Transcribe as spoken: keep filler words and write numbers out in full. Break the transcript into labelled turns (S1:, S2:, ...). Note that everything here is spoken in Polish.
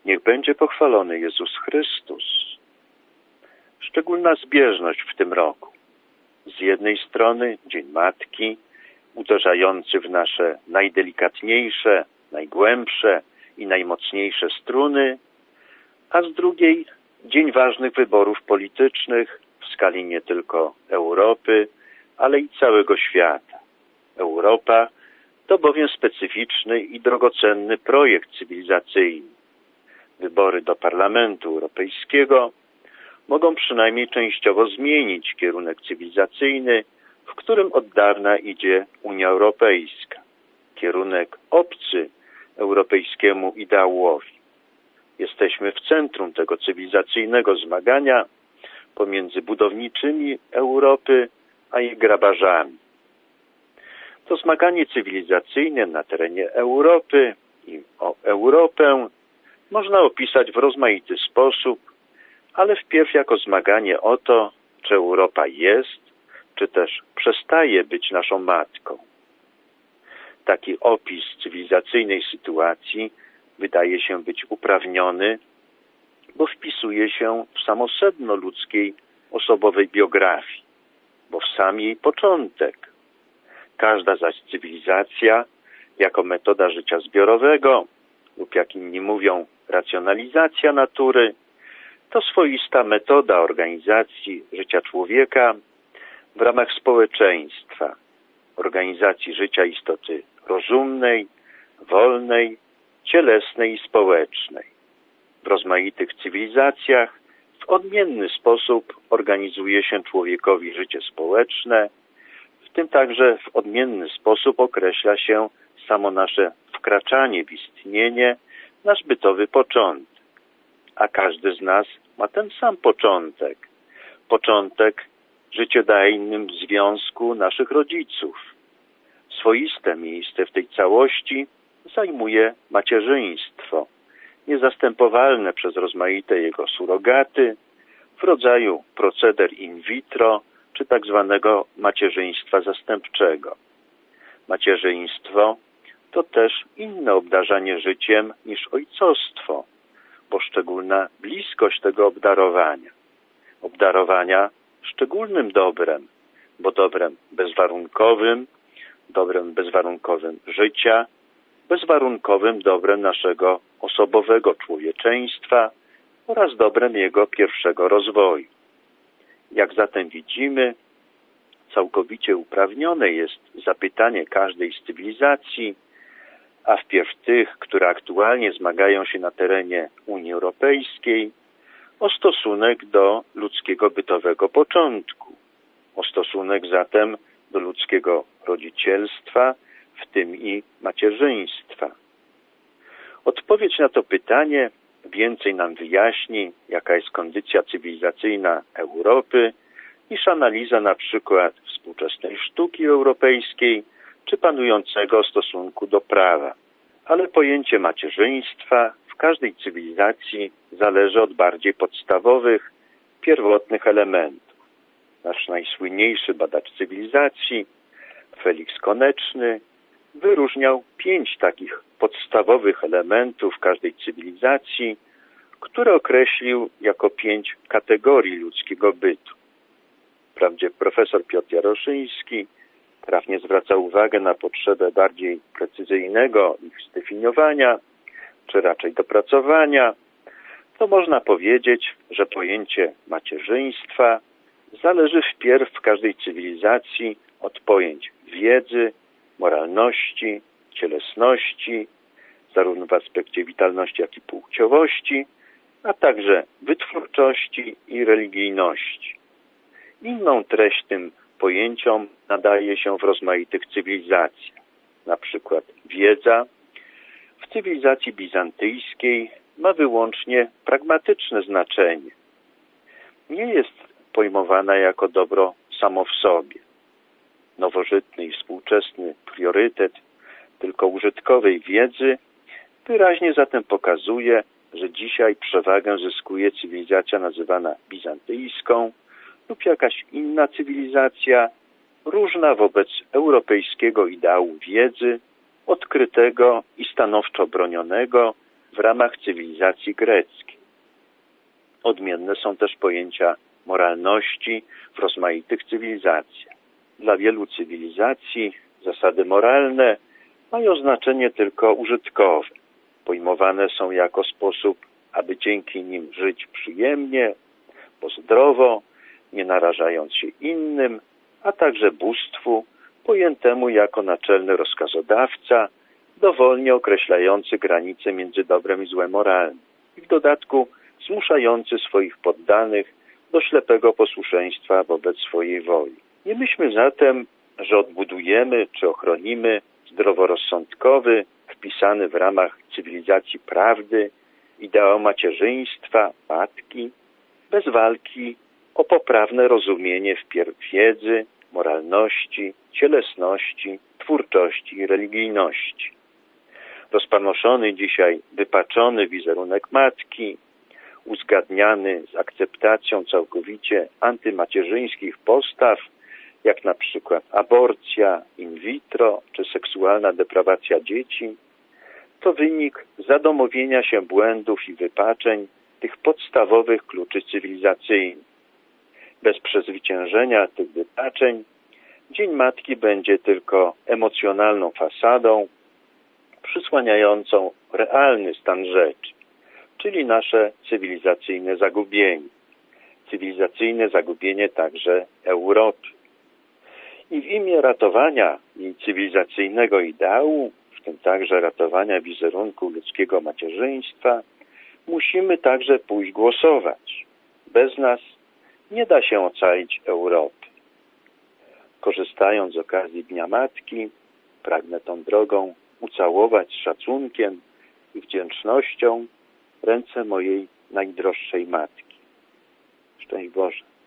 S1: Niech będzie pochwalony Jezus Chrystus. Szczególna zbieżność w tym roku. Z jednej strony Dzień Matki, uderzający w nasze najdelikatniejsze, najgłębsze i najmocniejsze struny, a z drugiej Dzień ważnych wyborów politycznych w skali nie tylko Europy, ale i całego świata. Europa to bowiem specyficzny i drogocenny projekt cywilizacyjny. Wybory do Parlamentu Europejskiego mogą przynajmniej częściowo zmienić kierunek cywilizacyjny, w którym od dawna idzie Unia Europejska. Kierunek obcy europejskiemu ideałowi. Jesteśmy w centrum tego cywilizacyjnego zmagania pomiędzy budowniczymi Europy a jej grabarzami. To zmaganie cywilizacyjne na terenie Europy i o Europę można opisać w rozmaity sposób, ale wpierw jako zmaganie o to, czy Europa jest, czy też przestaje być naszą matką. Taki opis cywilizacyjnej sytuacji wydaje się być uprawniony, bo wpisuje się w samo sedno ludzkiej osobowej biografii, bo w sam jej początek. Każda zaś cywilizacja, jako metoda życia zbiorowego lub jak inni mówią racjonalizacja natury, to swoista metoda organizacji życia człowieka w ramach społeczeństwa, organizacji życia istoty rozumnej, wolnej, cielesnej i społecznej. W rozmaitych cywilizacjach w odmienny sposób organizuje się człowiekowi życie społeczne, w tym także w odmienny sposób określa się samo nasze wkraczanie w istnienie, nasz bytowy początek. A każdy z nas ma ten sam początek. Początek życiodajnym związku naszych rodziców. Swoiste miejsce w tej całości zajmuje macierzyństwo, niezastępowalne przez rozmaite jego surogaty w rodzaju proceder in vitro czy tak zwanego macierzyństwa zastępczego. Macierzyństwo to też inne obdarzanie życiem niż ojcostwo, bo szczególna bliskość tego obdarowania. Obdarowania szczególnym dobrem, bo dobrem bezwarunkowym, dobrem bezwarunkowym życia, bezwarunkowym dobrem naszego osobowego człowieczeństwa oraz dobrem jego pierwszego rozwoju. Jak zatem widzimy, całkowicie uprawnione jest zapytanie każdej z cywilizacji, a wpierw tych, które aktualnie zmagają się na terenie Unii Europejskiej, o stosunek do ludzkiego bytowego początku, o stosunek zatem do ludzkiego rodzicielstwa, w tym i macierzyństwa. Odpowiedź na to pytanie więcej nam wyjaśni, jaka jest kondycja cywilizacyjna Europy, niż analiza na przykład współczesnej sztuki europejskiej czy panującego stosunku do prawa. Ale pojęcie macierzyństwa w każdej cywilizacji zależy od bardziej podstawowych, pierwotnych elementów. Nasz najsłynniejszy badacz cywilizacji, Felix Koneczny, wyróżniał pięć takich podstawowych elementów każdej cywilizacji, które określił jako pięć kategorii ludzkiego bytu. Wprawdzie profesor Piotr Jaroszyński trafnie zwraca uwagę na potrzebę bardziej precyzyjnego ich zdefiniowania, czy raczej dopracowania, to można powiedzieć, że pojęcie macierzyństwa zależy wpierw w każdej cywilizacji od pojęć wiedzy, moralności, cielesności, zarówno w aspekcie witalności, jak i płciowości, a także wytwórczości i religijności. Inną treść tym pojęciom nadaje się w rozmaitych cywilizacjach. Na przykład wiedza w cywilizacji bizantyjskiej ma wyłącznie pragmatyczne znaczenie. Nie jest pojmowana jako dobro samo w sobie. Nowożytny i współczesny priorytet tylko użytkowej wiedzy wyraźnie zatem pokazuje, że dzisiaj przewagę zyskuje cywilizacja nazywana bizantyjską lub jakaś inna cywilizacja różna wobec europejskiego ideału wiedzy, odkrytego i stanowczo bronionego w ramach cywilizacji greckiej. Odmienne są też pojęcia moralności w rozmaitych cywilizacjach. Dla wielu cywilizacji zasady moralne mają znaczenie tylko użytkowe. Pojmowane są jako sposób, aby dzięki nim żyć przyjemnie, bo zdrowo, nie narażając się innym, a także bóstwu, pojętemu jako naczelny rozkazodawca, dowolnie określający granice między dobrem i złem moralnym i w dodatku zmuszający swoich poddanych do ślepego posłuszeństwa wobec swojej woli. Nie myślmy zatem, że odbudujemy czy ochronimy zdroworozsądkowy, wpisany w ramach cywilizacji prawdy, ideał macierzyństwa, matki, bez walki o poprawne rozumienie wpierw wiedzy, moralności, cielesności, twórczości i religijności. Rozpanoszony dzisiaj wypaczony wizerunek matki, uzgadniany z akceptacją całkowicie antymacierzyńskich postaw, jak na przykład aborcja in vitro czy seksualna deprawacja dzieci, to wynik zadomowienia się błędów i wypaczeń tych podstawowych kluczy cywilizacyjnych. Bez przezwyciężenia tych wypaczeń Dzień Matki będzie tylko emocjonalną fasadą przysłaniającą realny stan rzeczy, czyli nasze cywilizacyjne zagubienie. Cywilizacyjne zagubienie także Europy. I w imię ratowania jej cywilizacyjnego ideału, w tym także ratowania wizerunku ludzkiego macierzyństwa, musimy także pójść głosować. Bez nas nie da się ocalić Europy. Korzystając z okazji Dnia Matki, pragnę tą drogą ucałować z szacunkiem i wdzięcznością ręce mojej najdroższej matki. Szczęść Boże.